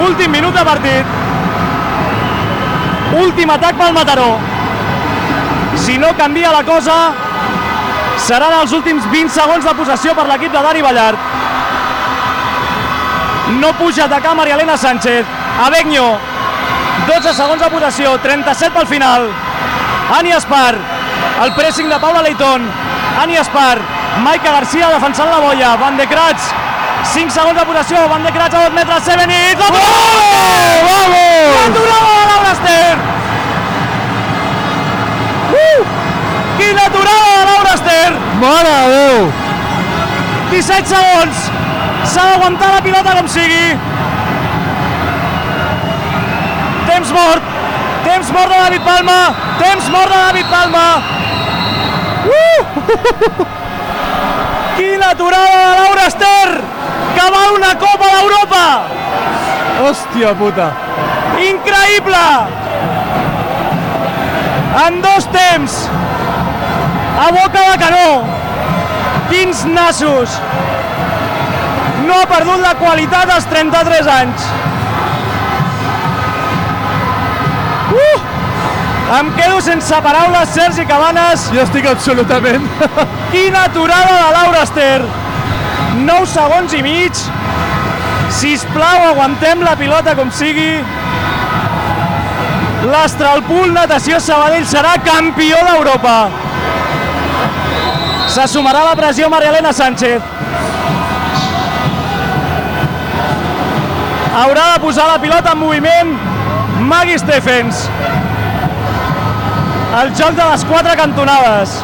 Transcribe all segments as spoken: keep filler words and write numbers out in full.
Últim minut de partit. Últim atac pel Mataró. Si no canvia la cosa, seran els últims vint segons de possessió per l'equip de Dani Ballart. No puja a atacar Maria Elena Sánchez. Abegno, dotze segons de possessió, trenta-set pel final. Ani Espar, el pressing de Paula Leitón. Ani Espar, Maika Garcia defensant la boia. Van de Kratz, cinc segons de possessió. Van de Kratz a dos metres, Sevenit. Vamos! L'aturada de Laura Ester! Uh! Quina aturada de Laura Ester! Mare de Déu! disset segons! S'ha d'aguantar la pilota com sigui. Temps mort! Temps mort de David Palma! Temps mort de David Palma! Uh! Quina aturada de Laura Ester! Que val una Copa d'Europa! Hòstia puta! Increïble! En dos temps! A boca de canó! Quins nassos! No ha perdut la qualitat als trenta-tres anys! Uh! Em quedo sense paraules, Sergi Cabanes. Jo estic absolutament... Quina aturada de Laura Ester! nou segons i mig. Sisplau, aguantem la pilota com sigui. L'Astralpool Natació Sabadell serà campió d'Europa. Se sumarà a la pressió Maria Elena Sánchez. Haurà de posar la pilota en moviment Maggie Steffens. El joc de les quatre cantonades.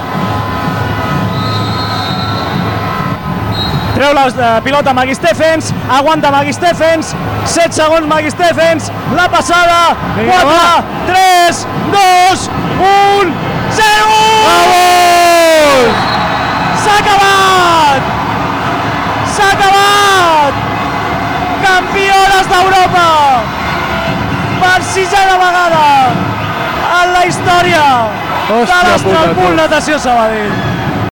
Treu la uh, pilota Maggie Steffens, aguanta Maggie Steffens, set segons Maggie Steffens, la passada, quatre, tres, dos, un, zero! Vamos! S'ha acabat! S'ha acabat! Campiones d'Europa! Per sisena vegada en la història Hòstia de l'Astralpool puta, tu. Natació Sabadell.